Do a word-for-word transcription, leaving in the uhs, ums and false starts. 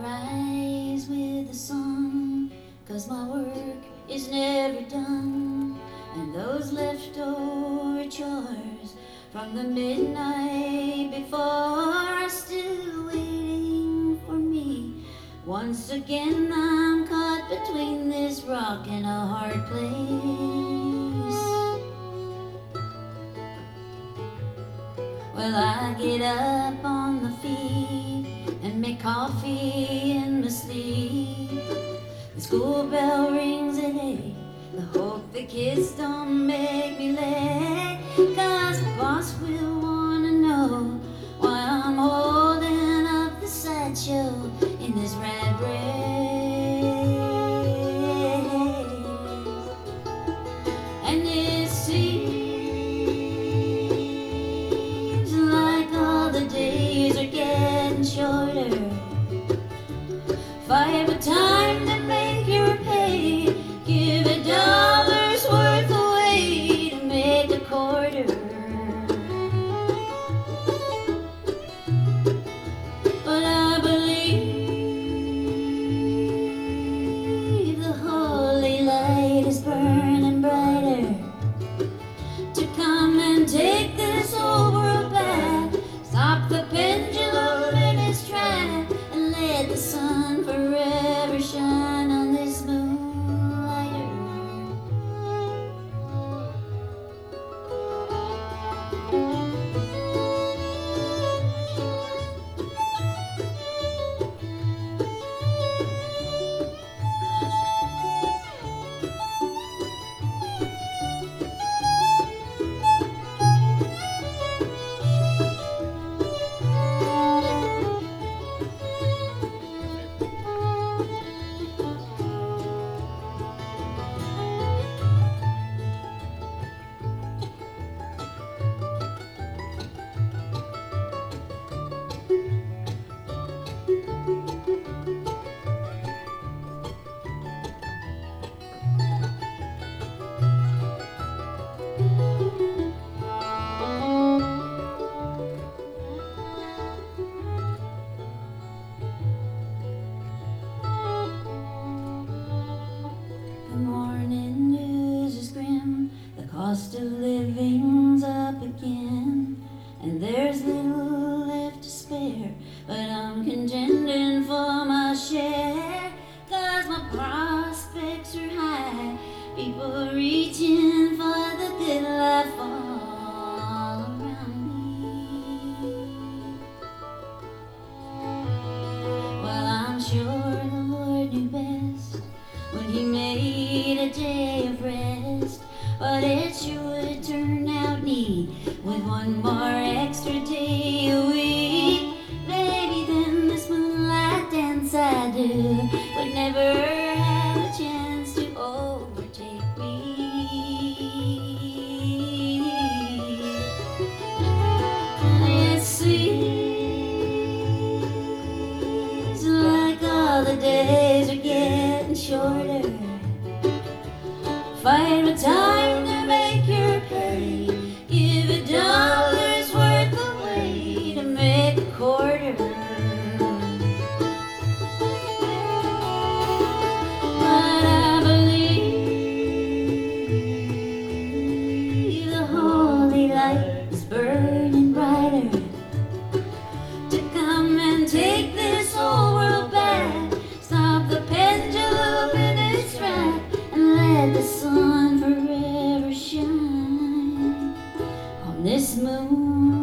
rise with the sun, 'cause my work is never done, and those leftover chores from the midnight before are still waiting for me. Once again I'm caught between this rock and a hard place. Well, I get up on the feet and make coffee in my sleep. The school bell rings at eight. I hope the kids don't make me late, 'cause the boss will wanna know why I'm holding up the sideshow in this rat race. And it seems like all the days are getting shorter. Fight for time to make your pay. Give a dollar's worth away to make a quarter. But I believe the holy light is burning brighter to come and take this whole world back. Stop the pendulum in its track and let the sun forever shine on this moonlighter. The morning news is grim, the cost of living's up again, and there's little left to spare, but I'm contending for my share, 'cause my prospects are high, people are reaching for the good life all around me. Well, I'm sure the Lord knew best when He made a day of rest, but it sure would turn out neat with one more extra day a week. Maybe then this moonlight dance I do would never have a chance to overtake me. It seems like all the days are getting shorter. Fight with time to make your pay. Give a dollar's worth away to make a quarter. But I believe the holy light is burning brighter to come and take this whole world back. Stop the pendulum in its track and let the sun forever shine on this moon.